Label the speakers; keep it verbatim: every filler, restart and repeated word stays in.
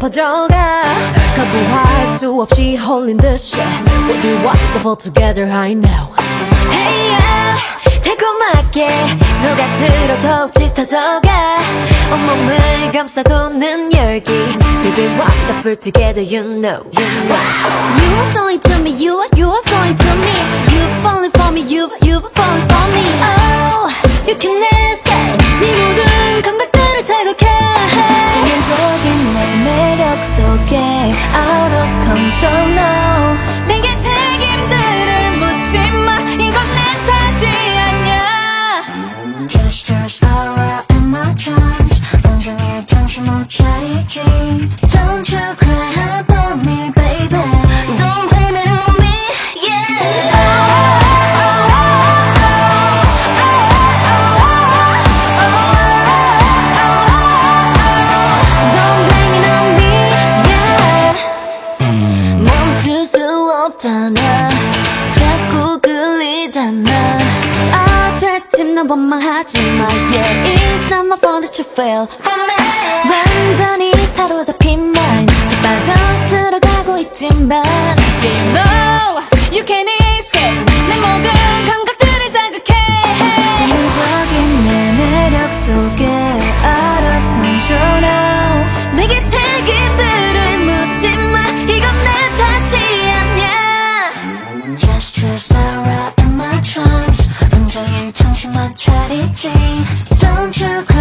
Speaker 1: 퍼져가 거부할 수 없이 홀린 듯이 We'll be wonderful together I know Hey yeah 달콤하게 녹아들어 더욱 짙어져가 온몸을 감싸도는 열기 We'll be wonderful together you know you know You are so into me you are you are so into me You falling for me you you falling for me Oh you can escape 네 모든 감각들을 자극해 치명적인 내 매력 속에 Out of control no 내게 책임들을 묻지 마 이건 내 탓이 아니야
Speaker 2: Just just aura in my charms 온종일 정신 못 차리지 Don't you cry about me baby Don't blame it on me yeah
Speaker 1: Don't blame it on me yeah 멈출 수 없잖아 자꾸 끌리잖아 I tried to 난 원망하지 마 Yeah it's not my fault that you fell 완전히 사로잡힌 mind 빠져 들어가고 있지만 Yeah you know you can't escape 내 모든 감각들을 자극해 치명적인 내 매력 속에 Out of control now 내게 책임들을 묻지 마 이건 내 탓이 아니야
Speaker 2: Just just aura in my charms 온종일 정신 못 차리지 Don't you